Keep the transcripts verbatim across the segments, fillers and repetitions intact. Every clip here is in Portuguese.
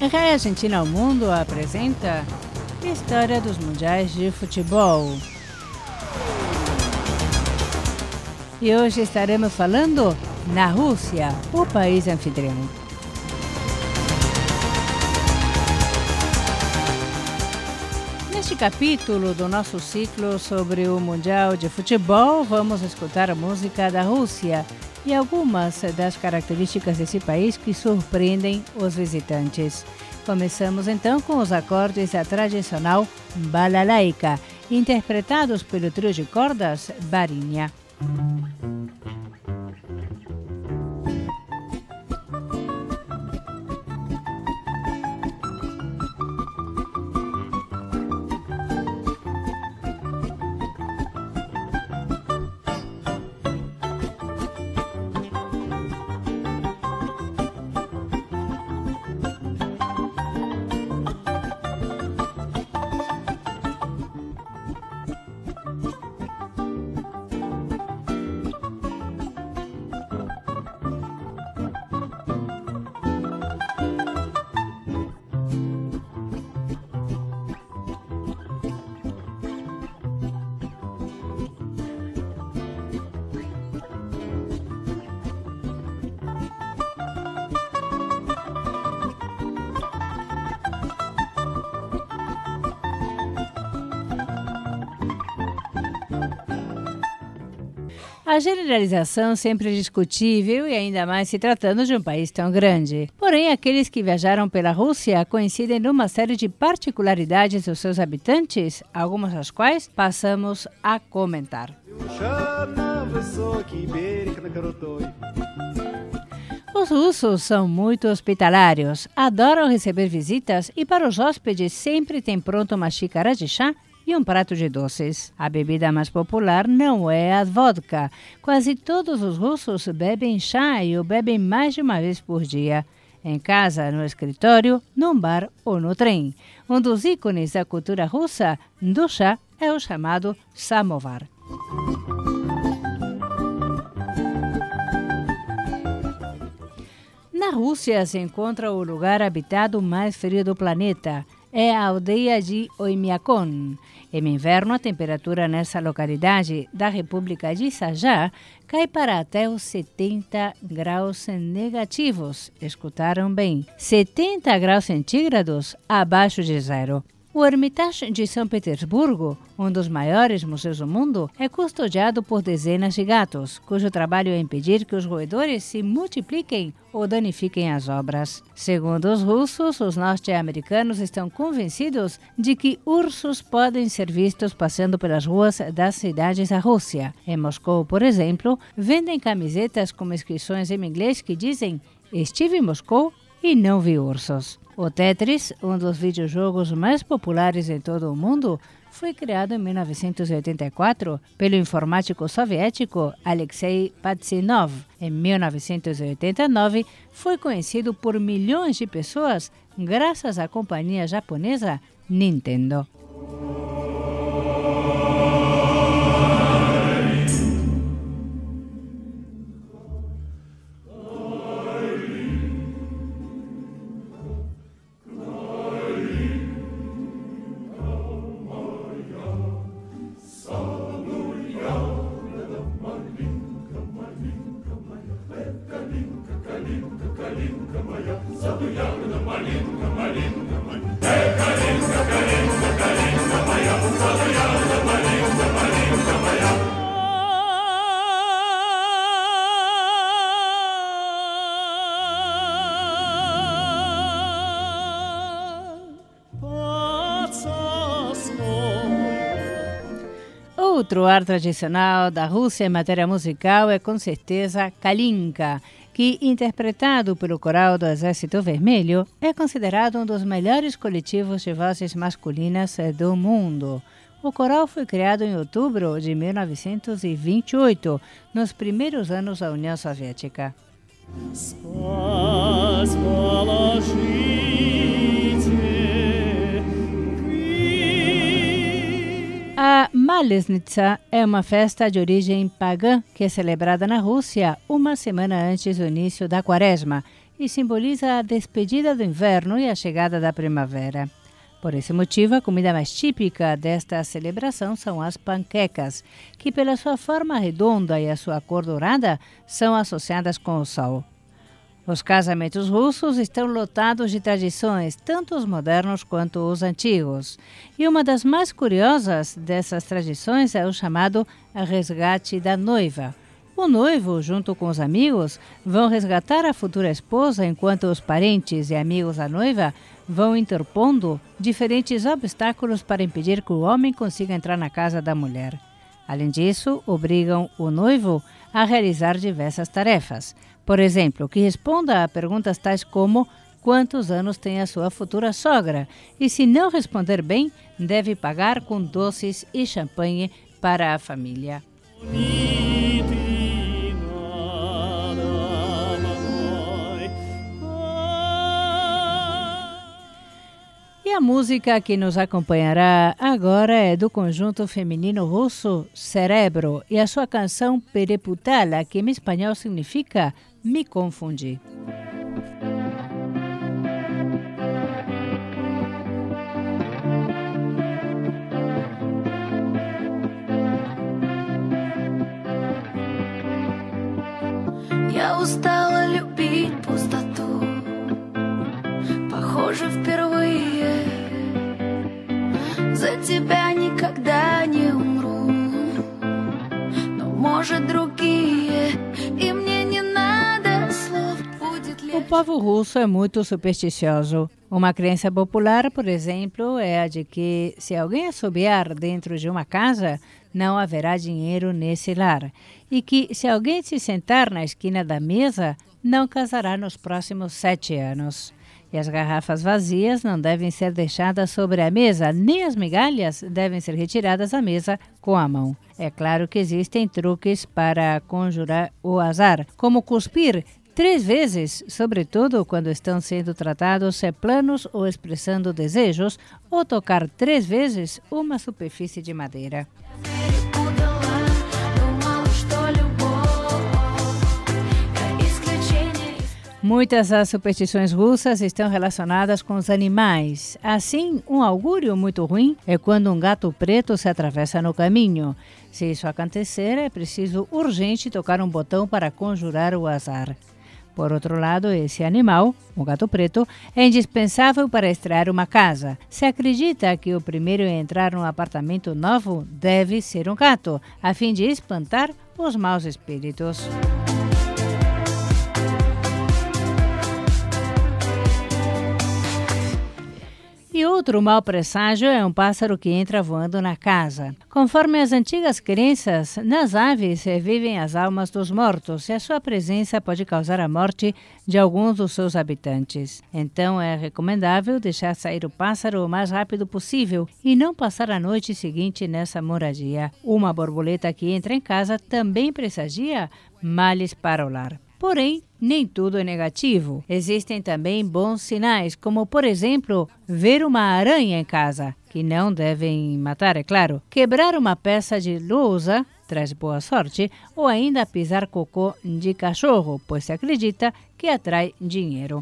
A Argentina ao Mundo apresenta História dos Mundiais de Futebol. E hoje estaremos falando na Rússia, o país anfitrião. Neste capítulo do nosso ciclo sobre o Mundial de Futebol, vamos escutar a música da Rússia e algumas das características desse país que surpreendem os visitantes. Começamos então com os acordes da tradicional balalaika, interpretados pelo trio de cordas Barinha. A generalização sempre é discutível e ainda mais se tratando de um país tão grande. Porém, aqueles que viajaram pela Rússia coincidem numa série de particularidades dos seus habitantes, algumas das quais passamos a comentar. Os russos são muito hospitalários, adoram receber visitas e para os hóspedes sempre tem pronto uma xícara de chá e um prato de doces. A bebida mais popular não é a vodka. Quase todos os russos bebem chá e o bebem mais de uma vez por dia. Em casa, no escritório, num bar ou no trem. Um dos ícones da cultura russa do chá é o chamado samovar. Na Rússia se encontra o lugar habitado mais frio do planeta. É a aldeia de Oymyakon. Em inverno, a temperatura nessa localidade da República de Sajá cai para até os setenta graus negativos. Escutaram bem, setenta graus centígrados abaixo de zero. O Hermitage de São Petersburgo, um dos maiores museus do mundo, é custodiado por dezenas de gatos, cujo trabalho é impedir que os roedores se multipliquem ou danifiquem as obras. Segundo os russos, os norte-americanos estão convencidos de que ursos podem ser vistos passeando pelas ruas das cidades da Rússia. Em Moscou, por exemplo, vendem camisetas com inscrições em inglês que dizem "Estive em Moscou e não vi ursos". O Tetris, um dos videojogos mais populares em todo o mundo, foi criado em mil novecentos e oitenta e quatro pelo informático soviético Alexei Pajitnov. Em mil novecentos e oitenta e nove, foi conhecido por milhões de pessoas graças à companhia japonesa Nintendo. Outro ar tradicional da Rússia em matéria musical é com certeza Kalinka, que, interpretado pelo coral do Exército Vermelho, é considerado um dos melhores coletivos de vozes masculinas do mundo. O coral foi criado em outubro de mil novecentos e vinte e oito, nos primeiros anos da União Soviética. A Malesnitsa é uma festa de origem pagã que é celebrada na Rússia uma semana antes do início da Quaresma e simboliza a despedida do inverno e a chegada da primavera. Por esse motivo, a comida mais típica desta celebração são as panquecas, que pela sua forma redonda e a sua cor dourada, são associadas com o sol. Os casamentos russos estão lotados de tradições, tanto os modernos quanto os antigos. E uma das mais curiosas dessas tradições é o chamado resgate da noiva. O noivo, junto com os amigos, vão resgatar a futura esposa, enquanto os parentes e amigos da noiva vão interpondo diferentes obstáculos para impedir que o homem consiga entrar na casa da mulher. Além disso, obrigam o noivo a realizar diversas tarefas. Por exemplo, que responda a perguntas tais como quantos anos tem a sua futura sogra e, se não responder bem, deve pagar com doces e champanhe para a família. E a música que nos acompanhará agora é do conjunto feminino russo Cerebro e a sua canção Pereputala, que em espanhol significa Me Confundi. Я устала любить пустоту, похоже, впервые. За тебя никогда не умру, но, может, другие, и мне не надо слов, будет легче. O povo russo é muito supersticioso. Uma crença popular, por exemplo, é a de que se alguém assobiar dentro de uma casa, não haverá dinheiro nesse lar. E que se alguém se sentar na esquina da mesa, não casará nos próximos sete anos. E as garrafas vazias não devem ser deixadas sobre a mesa, nem as migalhas devem ser retiradas da mesa com a mão. É claro que existem truques para conjurar o azar, como cuspir três vezes, sobretudo quando estão sendo tratados planos ou expressando desejos, ou tocar três vezes uma superfície de madeira. Muitas das superstições russas estão relacionadas com os animais. Assim, um augúrio muito ruim é quando um gato preto se atravessa no caminho. Se isso acontecer, é preciso urgente tocar um botão para conjurar o azar. Por outro lado, esse animal, o gato preto, é indispensável para estrear uma casa. Se acredita que o primeiro a entrar num apartamento novo deve ser um gato, a fim de espantar os maus espíritos. E outro mau presságio é um pássaro que entra voando na casa. Conforme as antigas crenças, nas aves vivem as almas dos mortos e a sua presença pode causar a morte de alguns dos seus habitantes. Então é recomendável deixar sair o pássaro o mais rápido possível e não passar a noite seguinte nessa moradia. Uma borboleta que entra em casa também pressagia males para o lar. Porém, nem tudo é negativo. Existem também bons sinais, como, por exemplo, ver uma aranha em casa, que não devem matar, é claro. Quebrar uma peça de lousa traz boa sorte, ou ainda pisar cocô de cachorro, pois se acredita que atrai dinheiro.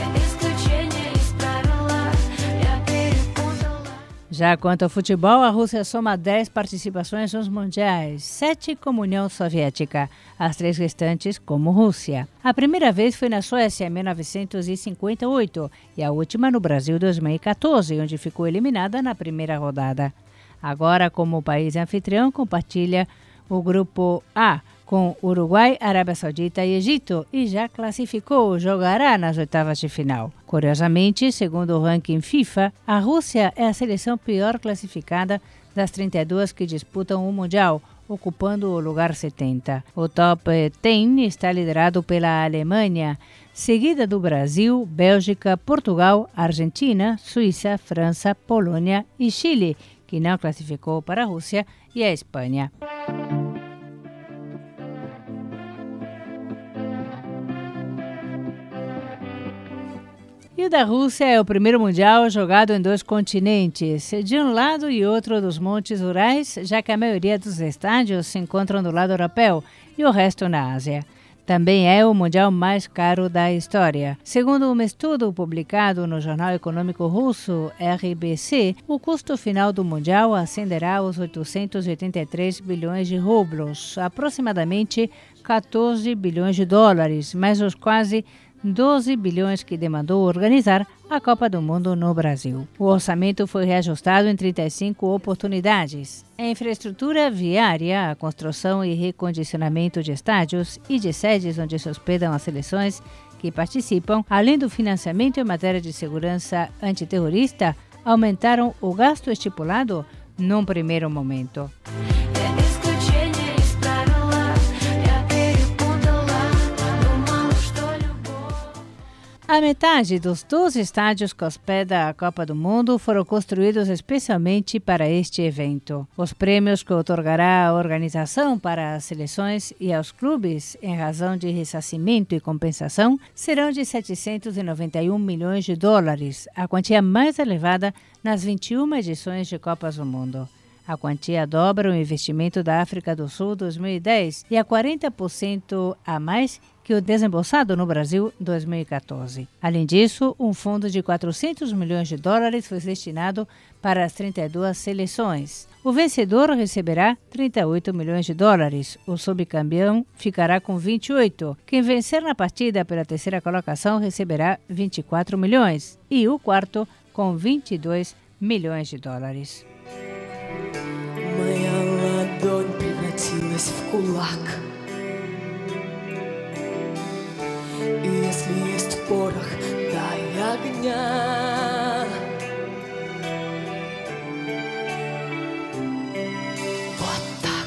Já quanto ao futebol, a Rússia soma dez participações nos mundiais, sete como União Soviética, as três restantes como Rússia. A primeira vez foi na Suécia em mil novecentos e cinquenta e oito e a última no Brasil em dois mil e quatorze, onde ficou eliminada na primeira rodada. Agora, como país anfitrião, compartilha o grupo A com Uruguai, Arábia Saudita e Egito e já classificou, jogará nas oitavas de final. Curiosamente, segundo o ranking FIFA, a Rússia é a seleção pior classificada das trinta e duas que disputam o Mundial, ocupando o lugar setenta. O top dez está liderado pela Alemanha, seguida do Brasil, Bélgica, Portugal, Argentina, Suíça, França, Polônia e Chile, que não classificou para a Rússia, e a Espanha. E o da Rússia é o primeiro mundial jogado em dois continentes, de um lado e outro dos montes Urais, já que a maioria dos estádios se encontram do lado europeu e o resto na Ásia. Também é o mundial mais caro da história. Segundo um estudo publicado no jornal econômico russo R B C, o custo final do mundial ascenderá aos oitocentos e oitenta e três bilhões de rublos, aproximadamente quatorze bilhões de dólares, mais os quase doze bilhões que demandou organizar a Copa do Mundo no Brasil. O orçamento foi reajustado em trinta e cinco oportunidades. A infraestrutura viária, a construção e recondicionamento de estádios e de sedes onde se hospedam as seleções que participam, além do financiamento em matéria de segurança antiterrorista, aumentaram o gasto estipulado num primeiro momento. A metade dos doze estádios que hospeda a Copa do Mundo foram construídos especialmente para este evento. Os prêmios que outorgará a organização para as seleções e aos clubes, em razão de ressarcimento e compensação, serão de setecentos e noventa e um milhões de dólares, a quantia mais elevada nas vinte e uma edições de Copas do Mundo. A quantia dobra o investimento da África do Sul dois mil e dez e é quarenta por cento a mais que o desembolsado no Brasil em dois mil e quatorze. Além disso, um fundo de quatrocentos milhões de dólares foi destinado para as trinta e duas seleções. O vencedor receberá trinta e oito milhões de dólares. O subcampeão ficará com vinte e oito. Quem vencer na partida pela terceira colocação receberá vinte e quatro milhões. E o quarto com vinte e dois milhões de dólares. Моя ладонь превратилась в кулак. И если есть порох, дай огня. Вот так.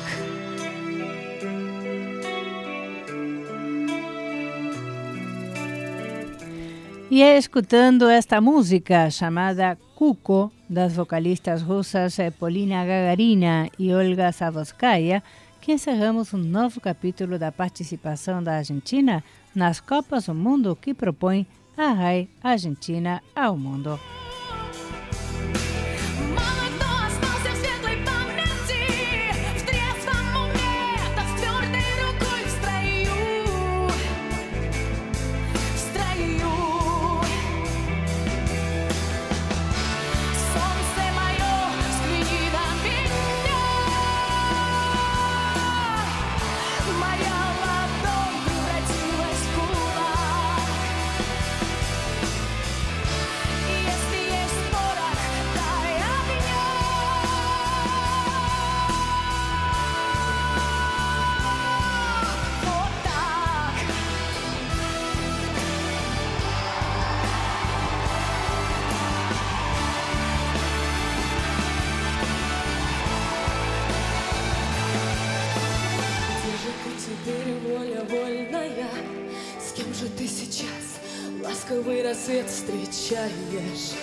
E é escutando esta música chamada Cuco, das vocalistas russas Polina Gagarina e Olga Savotskaya, que encerramos um novo capítulo da participação da Argentina nas Copas do Mundo que propõe a R A I Argentina ao mundo. Ты сейчас ласковый рассвет встречаешь.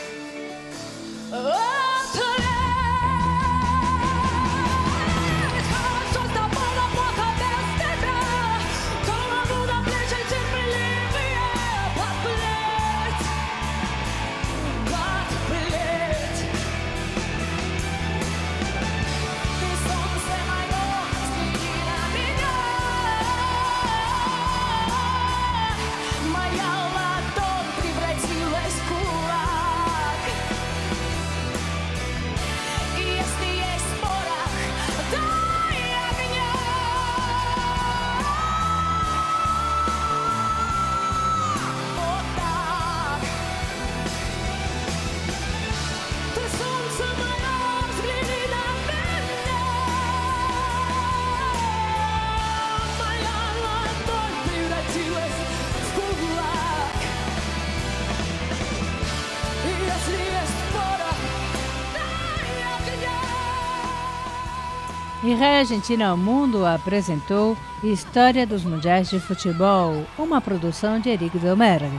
E R A I Argentina ao Mundo apresentou História dos Mundiais de Futebol, uma produção de Eric Delmerle.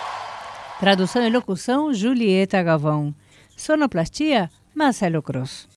Tradução e locução, Julieta Galvão. Sonoplastia, Marcelo Cruz.